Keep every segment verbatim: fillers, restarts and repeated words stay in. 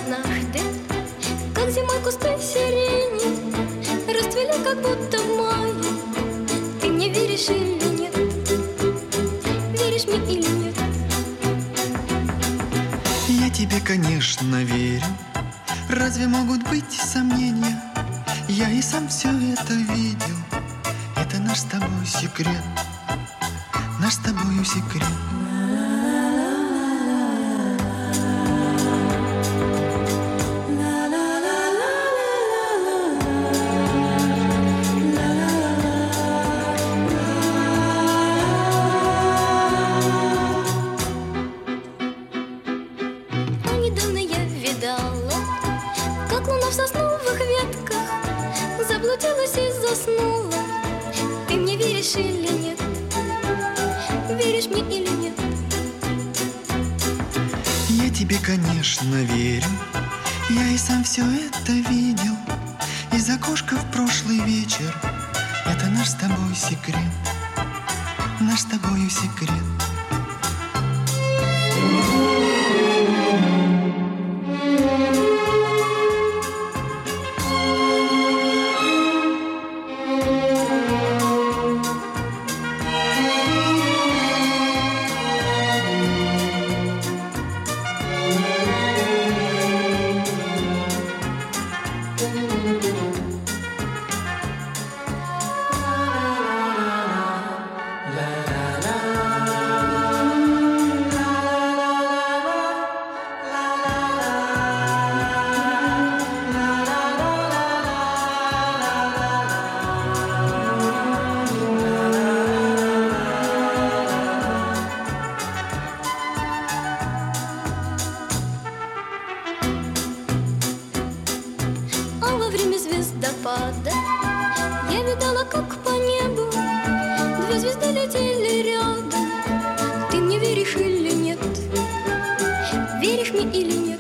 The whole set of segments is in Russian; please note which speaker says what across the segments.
Speaker 1: однажды, как зимой кусты сирени расцвели, как будто в мае. Ты мне веришь или нет? Веришь мне или нет?
Speaker 2: Я тебе, конечно, верю. Разве могут быть сомнения? Я и сам все это видел. Это наш с тобой секрет. Наш с тобою секрет.
Speaker 1: Недавно я видала, как луна в сосновых ветках заблудилась и заснула. Ты мне веришь или нет? Веришь мне или нет?
Speaker 2: Я тебе, конечно, верю. Я и сам все это видел. Из окошка в прошлый вечер. Это наш с тобой секрет. Наш с тобою секрет.
Speaker 1: Во время звездопада я видала, как по небу две звезды летели рядом. Ты мне веришь или нет? Веришь мне или нет?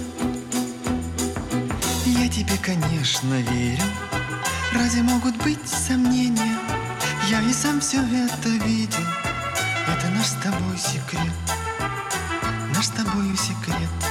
Speaker 2: Я тебе, конечно, верю. Разве могут быть сомнения? Я и сам все это видел. Это наш с тобой секрет. Наш с тобою секрет.